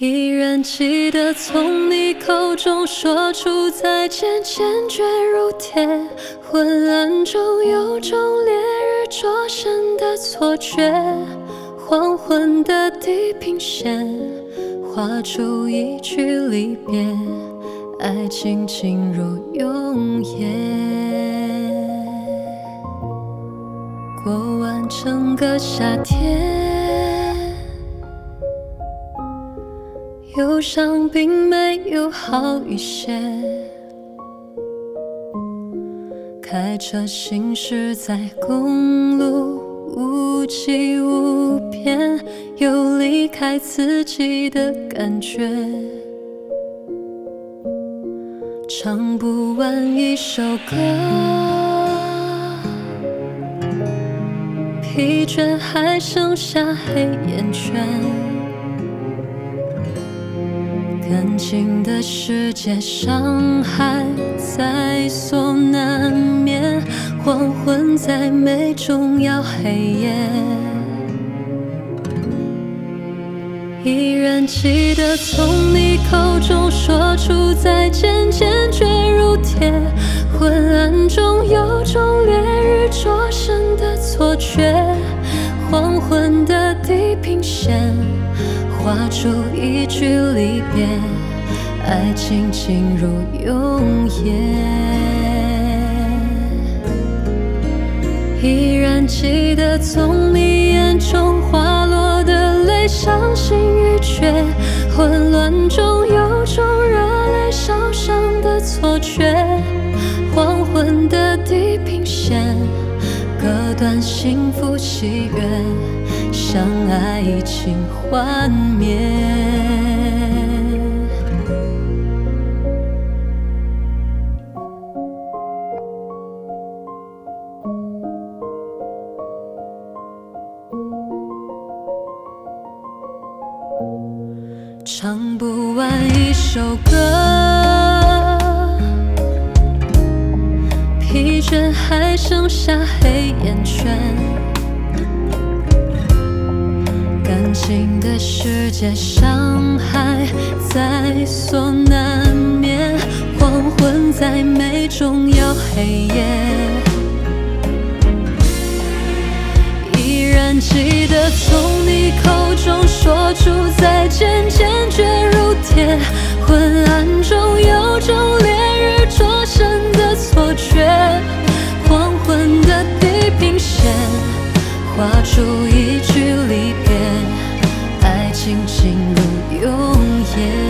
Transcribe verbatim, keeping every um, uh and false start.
依然记得从你口中说出再见，坚决如铁。昏暗中有种烈日灼身的错觉，黄昏的地平线画出一句离别，爱情进入永夜。过完整个夏天，忧伤并没有好一些，开车行驶在公路，无际无边，有离开自己的感觉，唱不完一首歌，疲倦还剩下黑眼圈，感情的世界，伤害在所难免，黄昏再美终要黑夜。依然记得从你口中说出再见，坚决如铁。昏暗中有种烈日灼身的错觉，黄昏的地平线画出一句离别，爱情进入永夜。依然记得从你眼中滑落的泪，伤心欲绝。混乱中有种热泪烧伤的错觉，黄昏的地平线割断幸福喜悦，相爱已经幻灭。唱不完一首歌，疲倦还剩下黑眼圈，感情的世界，伤害在所难免，黄昏再美终要黑夜。依然记得从你口中说出再见，坚决如铁。昏暗中有种烈日灼身的错觉，黄昏的地平线画出一句离别，爱情进入永夜。